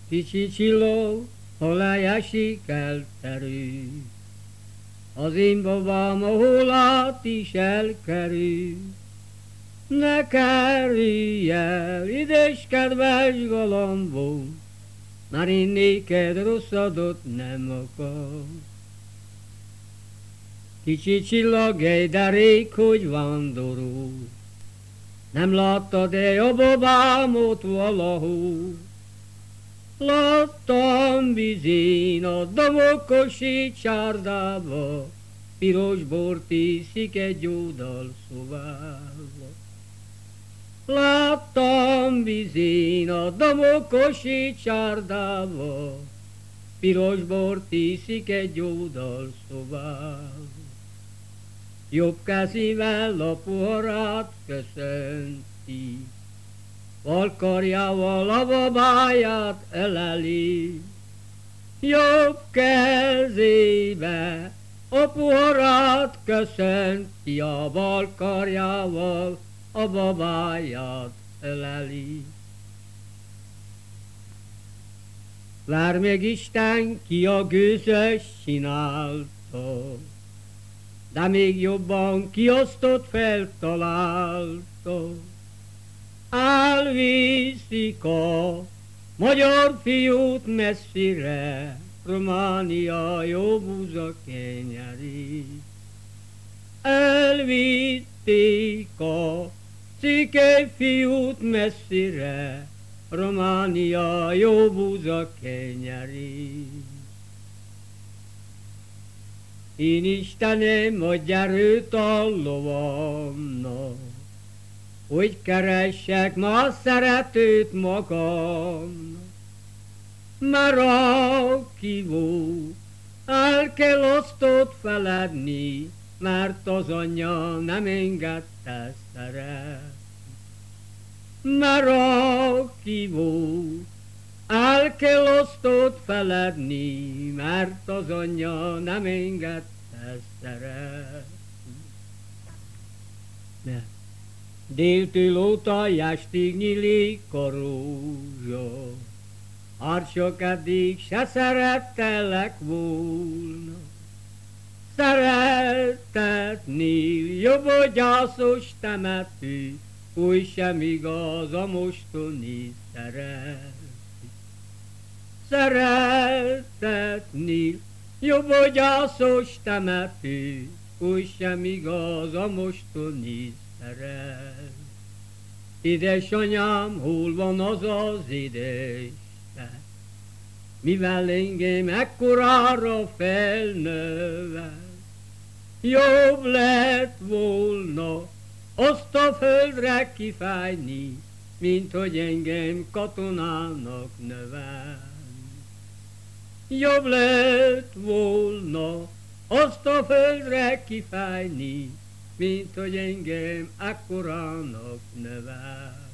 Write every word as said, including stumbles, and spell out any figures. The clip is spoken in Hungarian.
Kicsi csilló, alá esik elterül, az én babám a holát is elkerül. Ne kerülj el, ides kedves galambom, már én néked rosszadot nem akar. Kicsi csillag, ej, de rég, hogy vándorol, nem láttad-e a babámot valahol? Láttam bizén a domokosi csárdába, piros bort iszik egy oldal szobába. Láttam bizén a domokosi csárdába, piros bort iszik egy oldal szobába. Jobb kezével a poharát köszönti, bal karjával a babáját eleli. Jobb kezébe a poharát köszönti, a bal karjával a babáját eleli. Vár meg Isten, ki a gőzös csinálta, de még jobban kiosztott feltalálta. Elviszik a magyar fiút messzire, Románia jó búza kenyeri. Elvitték a székely fiút messzire, Románia jó búza kenyeri. Én Istenem, adj erőt a lovamnak, hogy keressek már szeretőt magamnak. Mert aki volt, el kell azt ott feledni, mert az anyja nem engedte szeretni. Mert aki volt, el kell azt ott feledni, mert az anyja nem engedte szeretni. Déltől óta estig nyílik a rózsa, hát csak eddig se szerettelek volna. Szeretetnél jobb a gyászos temető, oly sem igaz a mostani szeret. Szeretetnél jobb a gyászos temető, oly sem igaz a mostani szeret. Édesanyám, hol van az az édes te, mivel engem ekkorára felnövel? Jobb lett volna azt a földre kifájni, mint hogy engem katonának növel. Jobb lett volna azt a földre kifájni, mint hogy engem ekkorának növel.